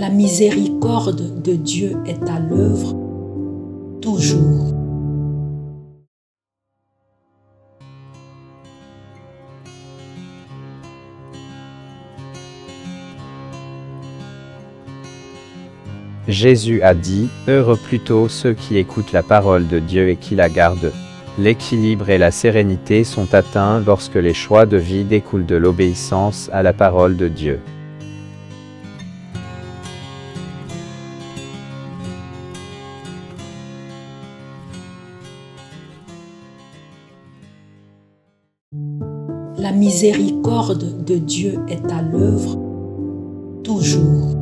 La miséricorde de Dieu est à l'œuvre toujours. Jésus a dit, « Heureux plutôt ceux qui écoutent la parole de Dieu et qui la gardent. » L'équilibre et la sérénité sont atteints lorsque les choix de vie découlent de l'obéissance à la parole de Dieu. La miséricorde de Dieu est à l'œuvre toujours.